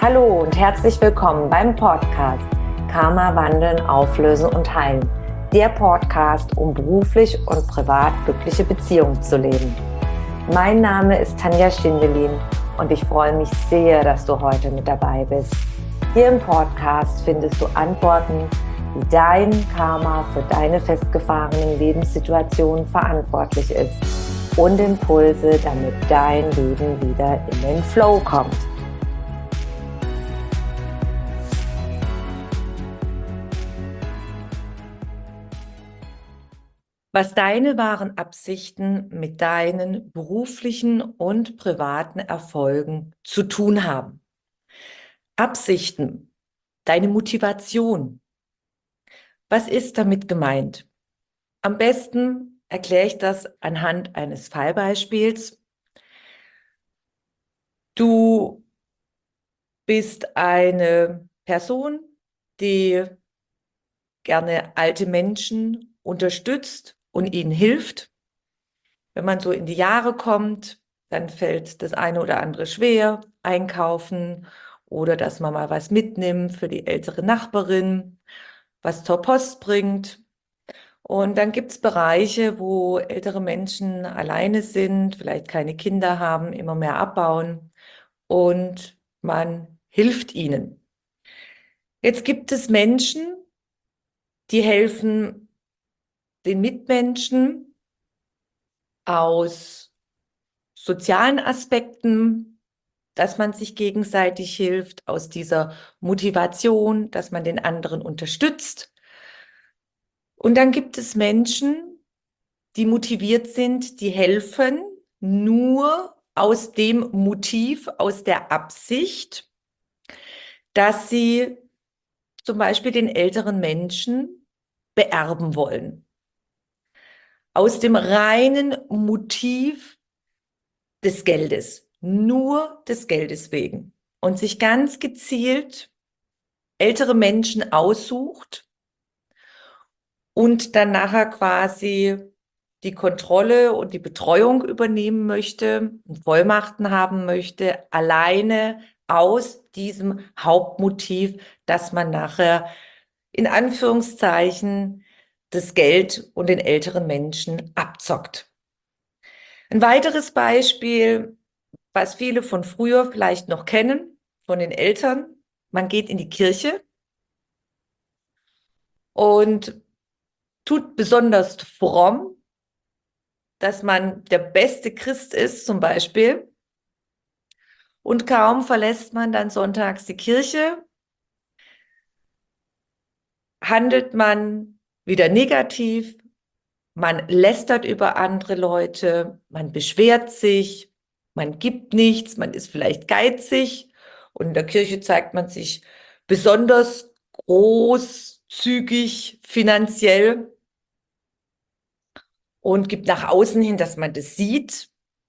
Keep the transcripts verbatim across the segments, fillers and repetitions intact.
Hallo und herzlich willkommen beim Podcast Karma wandeln, auflösen und heilen. Der Podcast, um beruflich und privat glückliche Beziehungen zu leben. Mein Name ist Tanja Schindelin und ich freue mich sehr, dass du heute mit dabei bist. Hier im Podcast findest du Antworten, wie dein Karma für deine festgefahrenen Lebenssituationen verantwortlich ist und Impulse, damit dein Leben wieder in den Flow kommt. Was deine wahren Absichten mit deinen beruflichen und privaten Erfolgen zu tun haben. Absichten, deine Motivation. Was ist damit gemeint? Am besten erkläre ich das anhand eines Fallbeispiels. Du bist eine Person, die gerne alte Menschen unterstützt und ihnen hilft. Wenn man so in die Jahre kommt, dann fällt das eine oder andere schwer, einkaufen oder dass man mal was mitnimmt für die ältere Nachbarin, was zur Post bringt. Und dann gibt es Bereiche, wo ältere Menschen alleine sind, vielleicht keine Kinder haben, immer mehr abbauen und man hilft ihnen. Jetzt gibt es Menschen, die helfen den Mitmenschen aus sozialen Aspekten, dass man sich gegenseitig hilft, aus dieser Motivation, dass man den anderen unterstützt. Und dann gibt es Menschen, die motiviert sind, die helfen nur aus dem Motiv, aus der Absicht, dass sie zum Beispiel den älteren Menschen beerben wollen. Aus dem reinen Motiv des Geldes, nur des Geldes wegen. Und sich ganz gezielt ältere Menschen aussucht und dann nachher quasi die Kontrolle und die Betreuung übernehmen möchte, Vollmachten haben möchte, alleine aus diesem Hauptmotiv, dass man nachher in Anführungszeichen das Geld und den älteren Menschen abzockt. Ein weiteres Beispiel, was viele von früher vielleicht noch kennen, von den Eltern: Man geht in die Kirche und tut besonders fromm, dass man der beste Christ ist zum Beispiel. Und kaum verlässt man dann sonntags die Kirche, handelt man wieder negativ, man lästert über andere Leute, man beschwert sich, man gibt nichts, man ist vielleicht geizig und in der Kirche zeigt man sich besonders großzügig finanziell und gibt nach außen hin, dass man das sieht,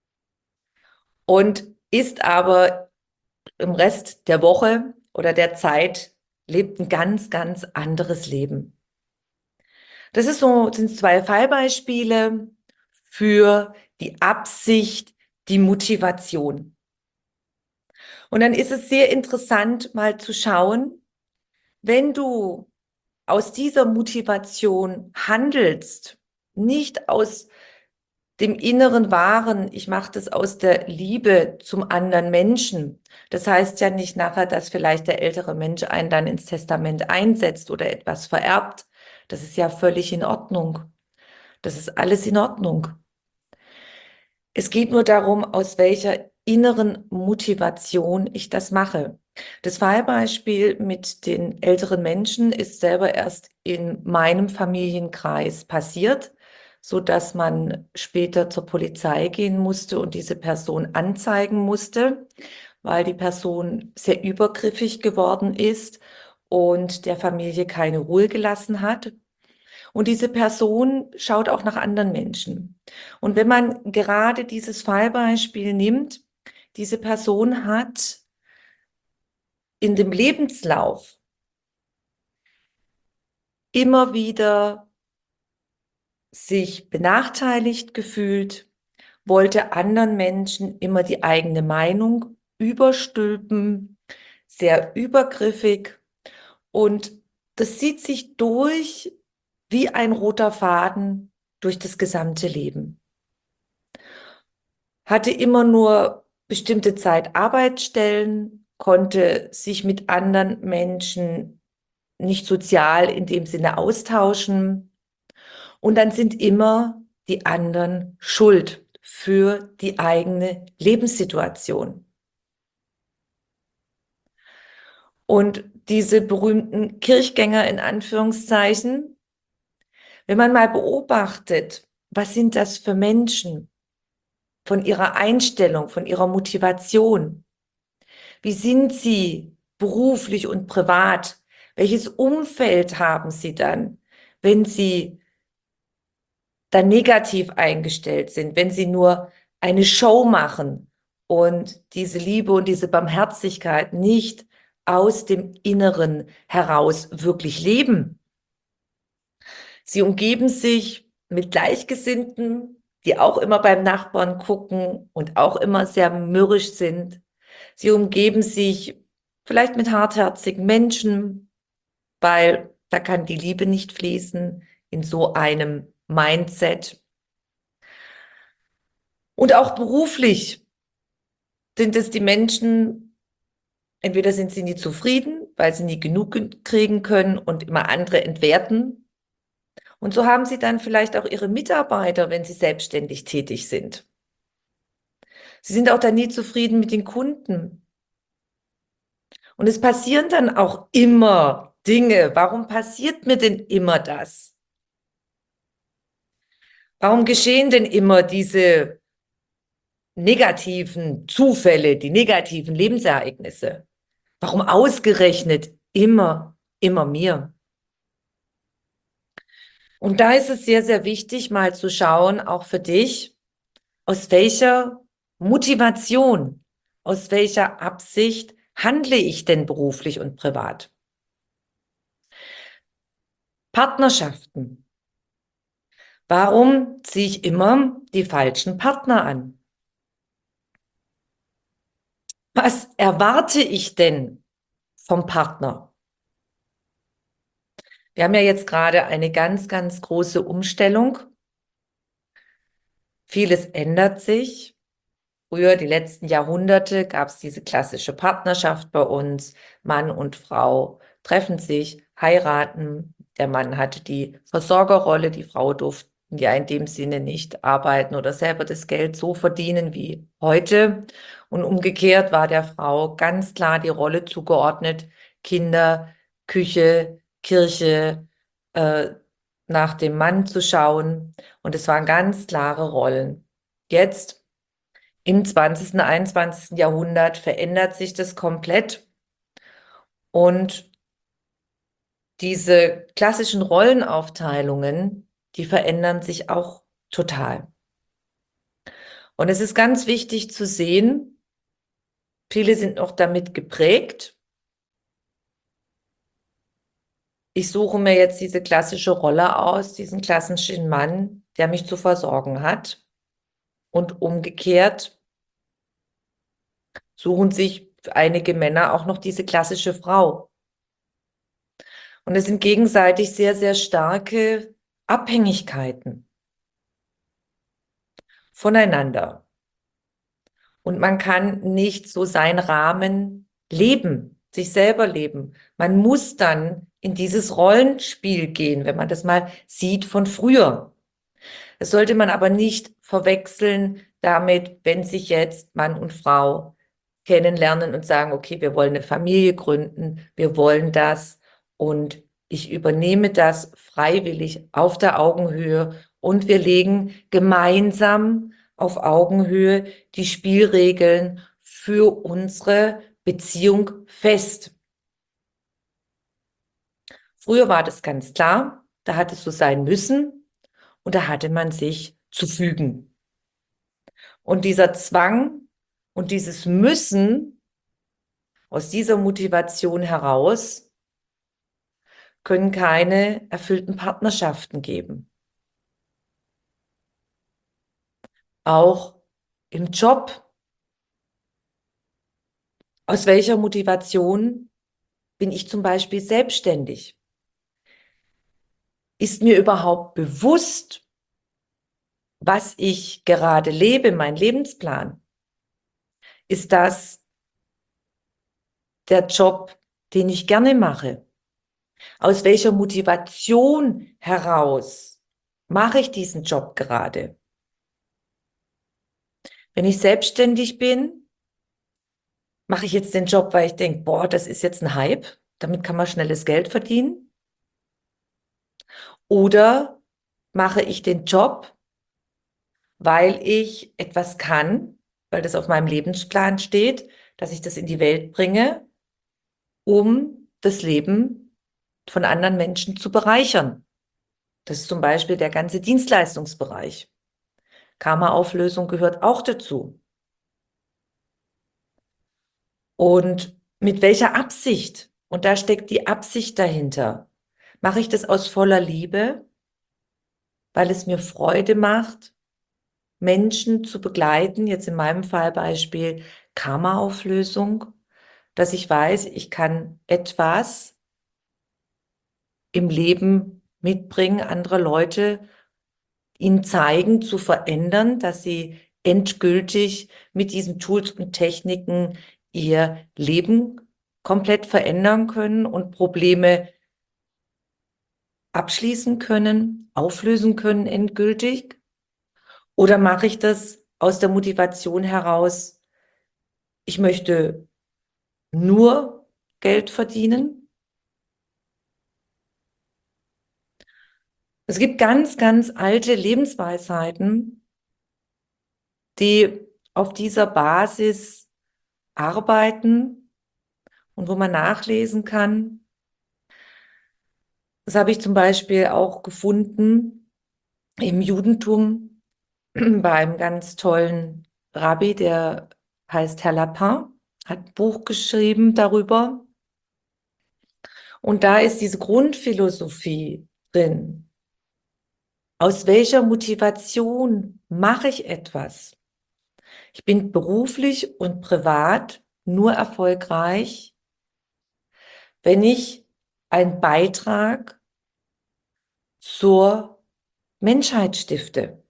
und ist aber im Rest der Woche oder der Zeit, lebt ein ganz, ganz anderes Leben. Das ist so, sind zwei Fallbeispiele für die Absicht, die Motivation. Und dann ist es sehr interessant, mal zu schauen, wenn du aus dieser Motivation handelst, nicht aus dem inneren Wahren, ich mache das aus der Liebe zum anderen Menschen. Das heißt ja nicht nachher, dass vielleicht der ältere Mensch einen dann ins Testament einsetzt oder etwas vererbt. Das ist ja völlig in Ordnung. Das ist alles in Ordnung. Es geht nur darum, aus welcher inneren Motivation ich das mache. Das Fallbeispiel mit den älteren Menschen ist selber erst in meinem Familienkreis passiert, so dass man später zur Polizei gehen musste und diese Person anzeigen musste, weil die Person sehr übergriffig geworden ist und der Familie keine Ruhe gelassen hat. Und diese Person schaut auch nach anderen Menschen. Und wenn man gerade dieses Fallbeispiel nimmt, diese Person hat in dem Lebenslauf immer wieder sich benachteiligt gefühlt, wollte anderen Menschen immer die eigene Meinung überstülpen. sehr übergriffig und das zieht sich durch wie ein roter Faden durch das gesamte Leben. Hatte immer nur bestimmte Zeit Arbeitsstellen, konnte sich mit anderen Menschen nicht sozial in dem Sinne austauschen. Und dann sind immer die anderen schuld für die eigene Lebenssituation. Und diese berühmten Kirchgänger in Anführungszeichen, wenn man mal beobachtet, was sind das für Menschen von ihrer Einstellung, von ihrer Motivation? Wie sind sie beruflich und privat? Welches Umfeld haben sie dann, wenn sie dann negativ eingestellt sind, wenn sie nur eine Show machen und diese Liebe und diese Barmherzigkeit nicht aus dem Inneren heraus wirklich leben? Sie umgeben sich mit Gleichgesinnten, die auch immer beim Nachbarn gucken und auch immer sehr mürrisch sind. Sie umgeben sich vielleicht mit hartherzigen Menschen, weil da kann die Liebe nicht fließen in so einem Mindset. Und auch beruflich sind es die Menschen, entweder sind sie nie zufrieden, weil sie nie genug kriegen können und immer andere entwerten. Und so haben sie dann vielleicht auch ihre Mitarbeiter, wenn sie selbstständig tätig sind. Sie sind auch dann nie zufrieden mit den Kunden. Und es passieren dann auch immer Dinge. Warum passiert mir denn immer das? Warum geschehen denn immer diese negativen Zufälle, die negativen Lebensereignisse? Warum ausgerechnet immer, immer mir? Und da ist es sehr, sehr wichtig, mal zu schauen, auch für dich, aus welcher Motivation, aus welcher Absicht handle ich denn beruflich und privat? Partnerschaften. Warum ziehe ich immer die falschen Partner an? Was erwarte ich denn vom Partner? Wir haben ja jetzt gerade eine ganz, ganz große Umstellung. Vieles ändert sich. Früher, die letzten Jahrhunderte, gab es diese klassische Partnerschaft bei uns. Mann und Frau treffen sich, heiraten. Der Mann hatte die Versorgerrolle, die Frau durfte ja in dem Sinne nicht arbeiten oder selber das Geld so verdienen wie heute. Und umgekehrt war der Frau ganz klar die Rolle zugeordnet, Kinder, Küche, Kirche, äh, nach dem Mann zu schauen. Und es waren ganz klare Rollen. Jetzt im zwanzigsten, einundzwanzigsten Jahrhundert verändert sich das komplett und diese klassischen Rollenaufteilungen, die verändern sich auch total. Und es ist ganz wichtig zu sehen, viele sind noch damit geprägt. Ich suche mir jetzt diese klassische Rolle aus, diesen klassischen Mann, der mich zu versorgen hat. Und umgekehrt suchen sich einige Männer auch noch diese klassische Frau. Und es sind gegenseitig sehr, sehr starke Abhängigkeiten voneinander. Und man kann nicht so seinen Rahmen leben, sich selber leben. Man muss dann in dieses Rollenspiel gehen, wenn man das mal sieht von früher. Das sollte man aber nicht verwechseln damit, wenn sich jetzt Mann und Frau kennenlernen und sagen, okay, wir wollen eine Familie gründen, wir wollen das und ich übernehme das freiwillig auf der Augenhöhe und wir legen gemeinsam auf Augenhöhe die Spielregeln für unsere Beziehung fest. Früher war das ganz klar, da hat es so sein müssen und da hatte man sich zu fügen. Und dieser Zwang und dieses Müssen, aus dieser Motivation heraus, können keine erfüllten Partnerschaften geben. Auch im Job. Aus welcher Motivation bin ich zum Beispiel selbstständig? Ist mir überhaupt bewusst, was ich gerade lebe, mein Lebensplan? Ist das der Job, den ich gerne mache? Aus welcher Motivation heraus mache ich diesen Job gerade? Wenn ich selbstständig bin, mache ich jetzt den Job, weil ich denke, boah, das ist jetzt ein Hype, damit kann man schnelles Geld verdienen? Oder mache ich den Job, weil ich etwas kann, weil das auf meinem Lebensplan steht, dass ich das in die Welt bringe, um das Leben von anderen Menschen zu bereichern? Das ist zum Beispiel der ganze Dienstleistungsbereich. Karma-Auflösung gehört auch dazu. Und mit welcher Absicht? Und da steckt die Absicht dahinter. Mache ich das aus voller Liebe, weil es mir Freude macht, Menschen zu begleiten, jetzt in meinem Fallbeispiel Karma-Auflösung, dass ich weiß, ich kann etwas im Leben mitbringen, andere Leute ihnen zeigen, zu verändern, dass sie endgültig mit diesen Tools und Techniken ihr Leben komplett verändern können und Probleme abschließen können, auflösen können endgültig? Oder mache ich das aus der Motivation heraus, ich möchte nur Geld verdienen? Es gibt ganz, ganz alte Lebensweisheiten, die auf dieser Basis arbeiten und wo man nachlesen kann. Das habe ich zum Beispiel auch gefunden im Judentum bei einem ganz tollen Rabbi, der heißt Herr Lapin, hat ein Buch geschrieben darüber. Und da ist diese Grundphilosophie drin. Aus welcher Motivation mache ich etwas? Ich bin beruflich und privat nur erfolgreich, wenn ich einen Beitrag zur Menschheit stifte.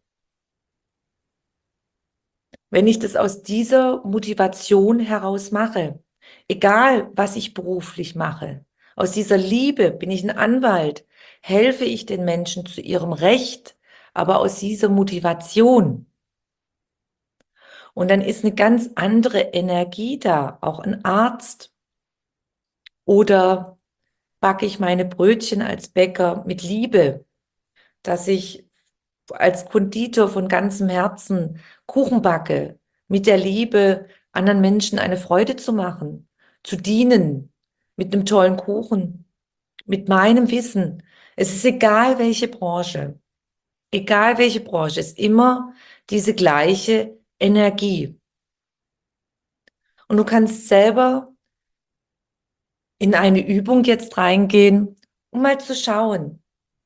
Wenn ich das aus dieser Motivation heraus mache, egal was ich beruflich mache, aus dieser Liebe bin ich ein Anwalt, helfe ich den Menschen zu ihrem Recht, aber aus dieser Motivation. Und dann ist eine ganz andere Energie da, auch ein Arzt. Oder backe ich meine Brötchen als Bäcker mit Liebe, dass ich als Konditor von ganzem Herzen Kuchen backe, mit der Liebe, anderen Menschen eine Freude zu machen, zu dienen, mit einem tollen Kuchen, mit meinem Wissen. Es ist egal, welche Branche, egal welche Branche, es ist immer diese gleiche Energie. Und du kannst selber in eine Übung jetzt reingehen, um mal zu schauen,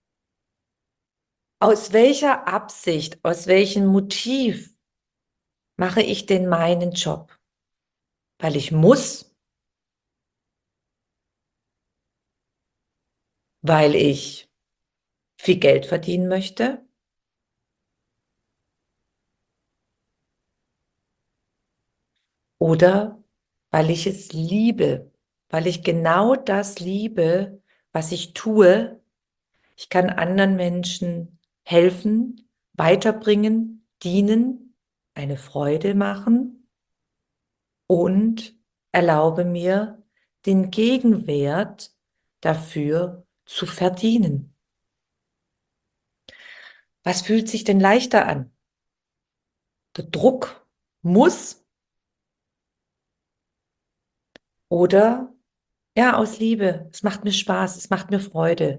aus welcher Absicht, aus welchem Motiv mache ich denn meinen Job? Weil ich muss, weil ich viel Geld verdienen möchte oder weil ich es liebe, weil ich genau das liebe, was ich tue. Ich kann anderen Menschen helfen, weiterbringen, dienen, eine Freude machen und erlaube mir, den Gegenwert dafür zu verdienen. Was fühlt sich denn leichter an? Der Druck muss oder ja, aus Liebe. Es macht mir Spaß, es macht mir Freude.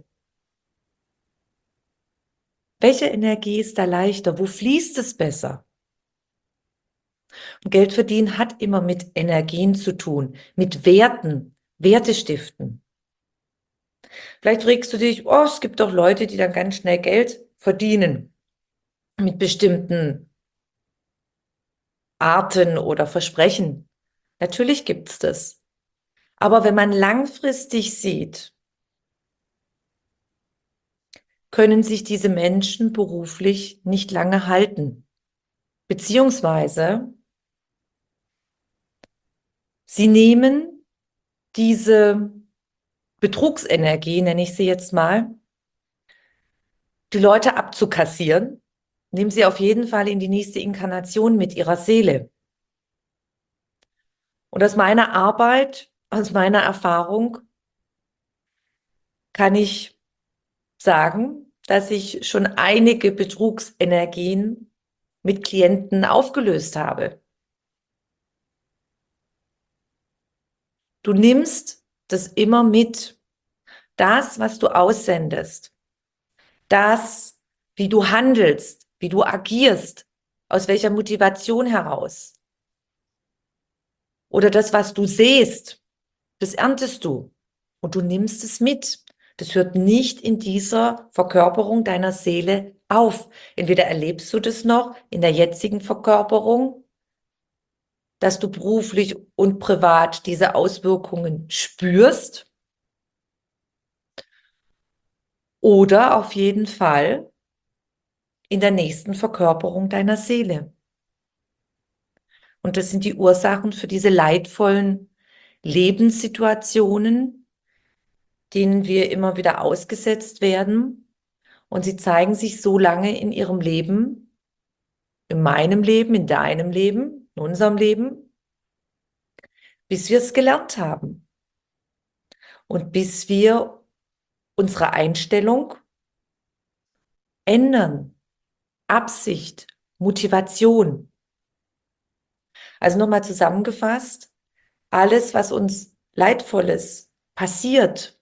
Welche Energie ist da leichter? Wo fließt es besser? Und Geld verdienen hat immer mit Energien zu tun, mit Werten, Werte stiften. Vielleicht fragst du dich, oh, es gibt doch Leute, die dann ganz schnell Geld verdienen mit bestimmten Arten oder Versprechen. Natürlich gibt's das. Aber wenn man langfristig sieht, können sich diese Menschen beruflich nicht lange halten. Beziehungsweise sie nehmen diese Betrugsenergie, nenne ich sie jetzt mal, die Leute abzukassieren, nehmen sie auf jeden Fall in die nächste Inkarnation mit ihrer Seele. Und aus meiner Arbeit, aus meiner Erfahrung kann ich sagen, dass ich schon einige Betrugsenergien mit Klienten aufgelöst habe. Du nimmst das immer mit. Das, was du aussendest, das, wie du handelst, wie du agierst, aus welcher Motivation heraus. Oder das, was du sähst, das erntest du und du nimmst es mit. Das hört nicht in dieser Verkörperung deiner Seele auf. Entweder erlebst du das noch in der jetzigen Verkörperung, dass du beruflich und privat diese Auswirkungen spürst, oder auf jeden Fall in der nächsten Verkörperung deiner Seele. Und das sind die Ursachen für diese leidvollen Lebenssituationen, denen wir immer wieder ausgesetzt werden. Und sie zeigen sich so lange in ihrem Leben, in meinem Leben, in deinem Leben, in unserem Leben, bis wir es gelernt haben. Und bis wir unsere Einstellung ändern. Absicht, Motivation. Also nochmal zusammengefasst, alles, was uns Leidvolles passiert,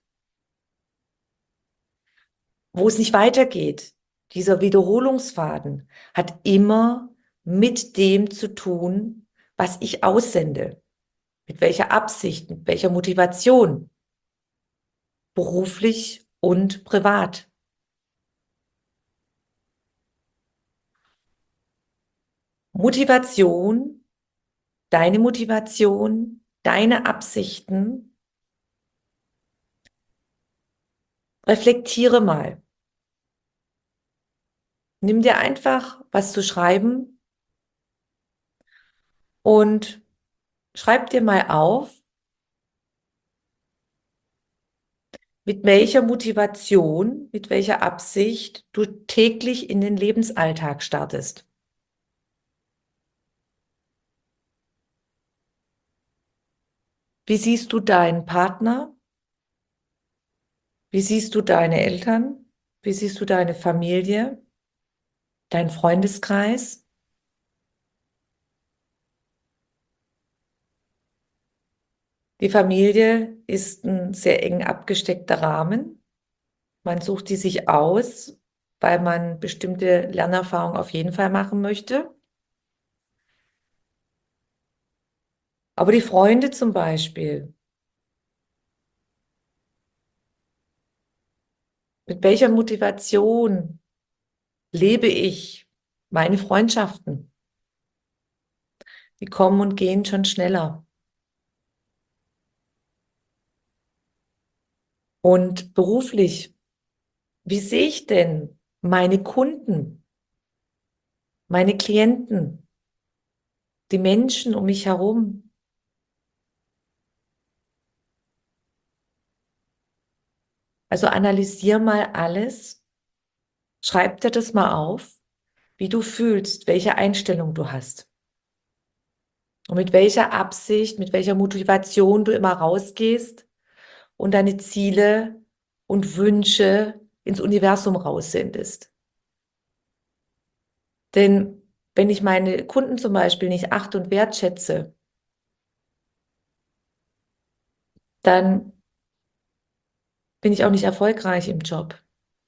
wo es nicht weitergeht, dieser Wiederholungsfaden hat immer mit dem zu tun, was ich aussende, mit welcher Absicht, mit welcher Motivation, beruflich und privat. Motivation, deine Motivation, deine Absichten, reflektiere mal. Nimm dir einfach was zu schreiben und schreib dir mal auf, mit welcher Motivation, mit welcher Absicht du täglich in den Lebensalltag startest. Wie siehst du deinen Partner? Wie siehst du deine Eltern? Wie siehst du deine Familie? Dein Freundeskreis? Die Familie ist ein sehr eng abgesteckter Rahmen. Man sucht die sich aus, weil man bestimmte Lernerfahrungen auf jeden Fall machen möchte. Aber die Freunde zum Beispiel, mit welcher Motivation lebe ich meine Freundschaften? Die kommen und gehen schon schneller. Und beruflich, wie sehe ich denn meine Kunden, meine Klienten, die Menschen um mich herum? Also analysier mal alles, schreib dir das mal auf, wie du fühlst, welche Einstellung du hast. Und mit welcher Absicht, mit welcher Motivation du immer rausgehst und deine Ziele und Wünsche ins Universum raussendest. Denn wenn ich meine Kunden zum Beispiel nicht achte und wertschätze, dann bin ich auch nicht erfolgreich im Job.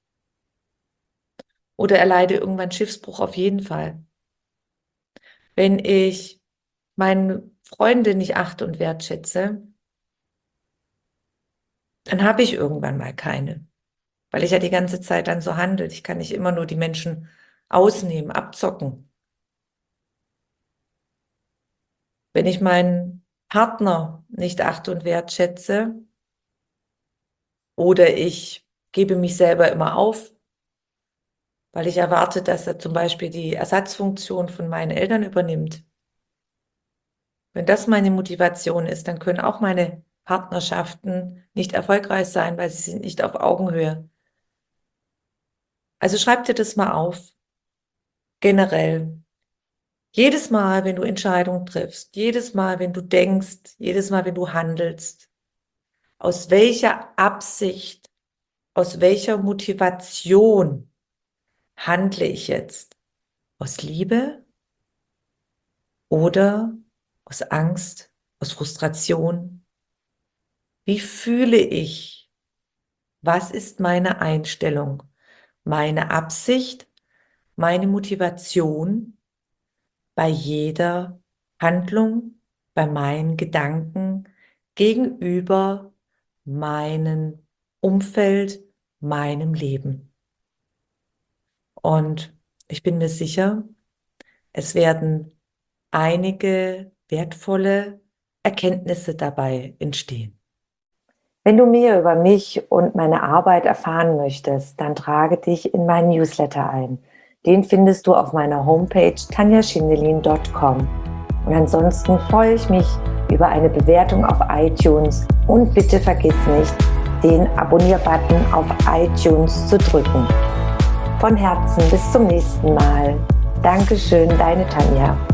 Oder erleide irgendwann Schiffsbruch auf jeden Fall. Wenn ich meine Freunde nicht achte und wertschätze, dann habe ich irgendwann mal keine. Weil ich ja die ganze Zeit dann so handle. Ich kann nicht immer nur die Menschen ausnehmen, abzocken. Wenn ich meinen Partner nicht achte und wertschätze oder ich gebe mich selber immer auf, weil ich erwarte, dass er zum Beispiel die Ersatzfunktion von meinen Eltern übernimmt. Wenn das meine Motivation ist, dann können auch meine Partnerschaften nicht erfolgreich sein, weil sie sind nicht auf Augenhöhe. Also schreib dir das mal auf, generell. Jedes Mal, wenn du Entscheidungen triffst, jedes Mal, wenn du denkst, jedes Mal, wenn du handelst, aus welcher Absicht, aus welcher Motivation handle ich jetzt? Aus Liebe oder aus Angst, aus Frustration? Wie fühle ich? Was ist meine Einstellung, meine Absicht, meine Motivation bei jeder Handlung, bei meinen Gedanken gegenüber meinem Umfeld, meinem Leben? Und ich bin mir sicher, es werden einige wertvolle Erkenntnisse dabei entstehen. Wenn du mehr über mich und meine Arbeit erfahren möchtest, dann trage dich in meinen Newsletter ein. Den findest du auf meiner Homepage tanja schindelin punkt com. Und ansonsten freue ich mich über eine Bewertung auf iTunes und bitte vergiss nicht, den Abonnier-Button auf iTunes zu drücken. Von Herzen bis zum nächsten Mal. Dankeschön, deine Tanja.